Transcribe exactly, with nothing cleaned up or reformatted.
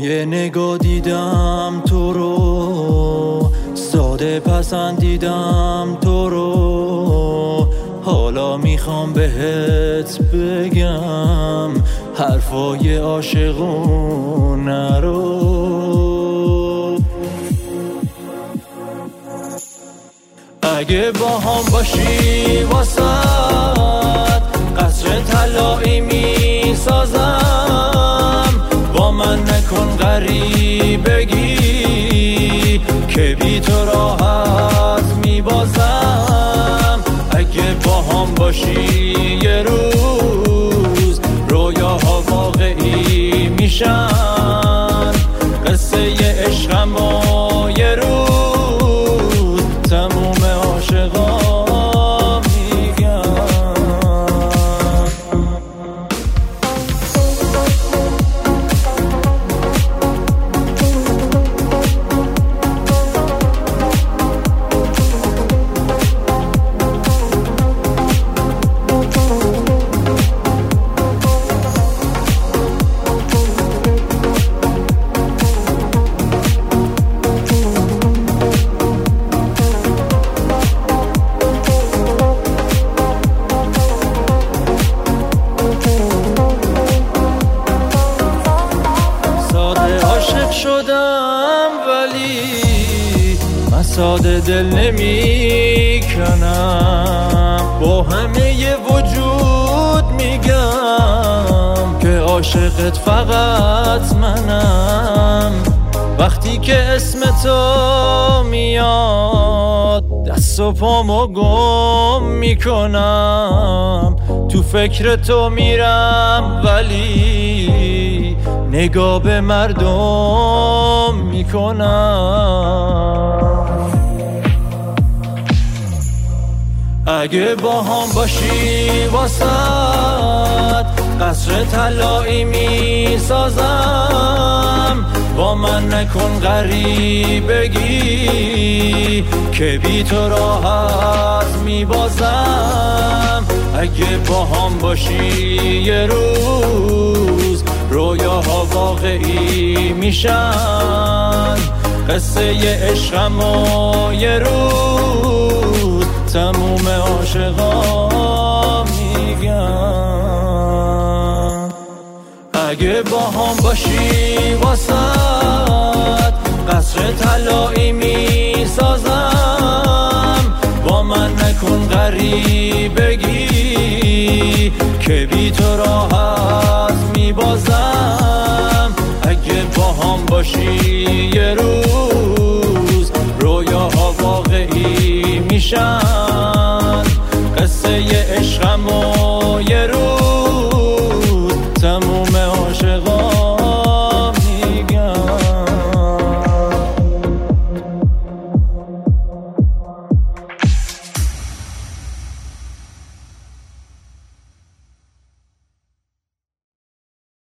یه نگاه دیدم تو رو، ساده پسندیدم تو رو. حالا میخوام بهت بگم حرفای عاشقونه رو. اگه با هم باشی واسد قصر طلایی میسازم، با من نکن غریبگی که بی تو راحت میبازم. اگه با هم باشی یه روز رویاها واقعی میشن، قصه عشقم و یه روز تموم عاشقا میگن. شدم ولی من ساده دل نمی کنم، با همه وجود میگم که عاشقت فقط منم. وقتی که اسم تو میاد دست و پامو گم میکنم، تو فکر تو میرم ولی نگاه به مردم میکنم. اگه با هم باشی واسد قصر طلایی میسازم، با من نکن غریبگی که بی تو راحت میبازم. اگه با هم باشی یه روز رویاها واقعی میشن، قصه عشقم و یه روز تموم عاشقا میگن. اگه با هم باشی واسد قصر طلایی میسازم، با من نکن غریبگی که بی تو راحت میبازم. اگه با هم باشی یه روز رویاها واقعی میشن،